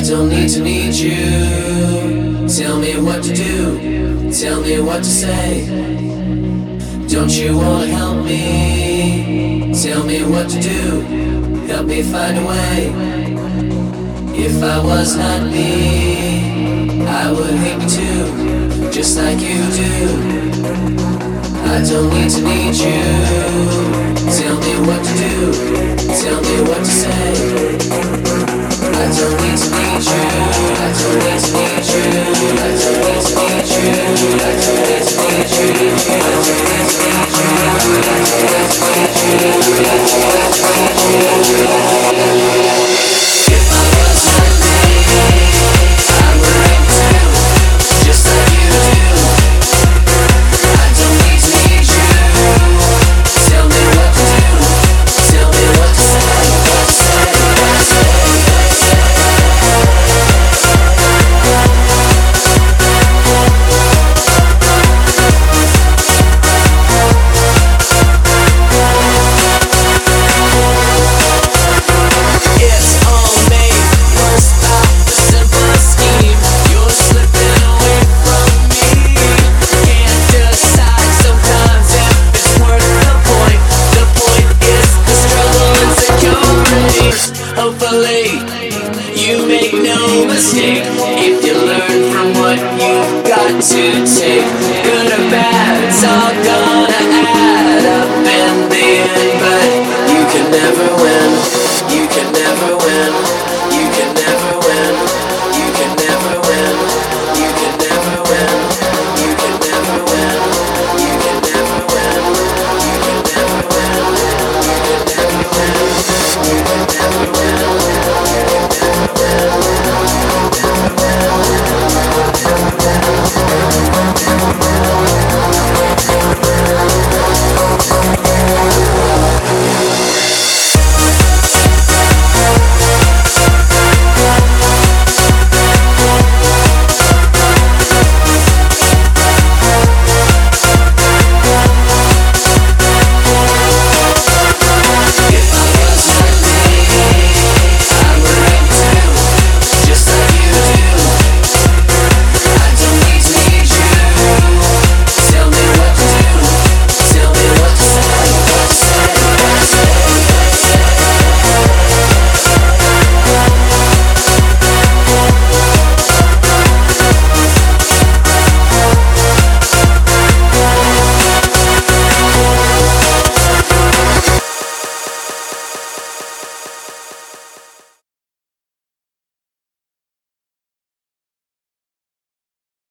don't need you. Tell me what to do, tell me what to say. Don't you wanna help me? Tell me what to do, help me find a way. If I was not me, I would hate me too, just like you do. I don't need you. Tell me what to do, tell me what to say. I don't need you. I don't need you. I don't need you. I don't need you. I don't need you. I don't need you. If I was not me, I would hate too, just like you do. I don't need you. Tell me what to do. Tell me what to say. What to say. What to say. Hopefully, you make no mistake if you learn from what you've got to take. Good or bad, it's all gonna add up in the end, but you can never win.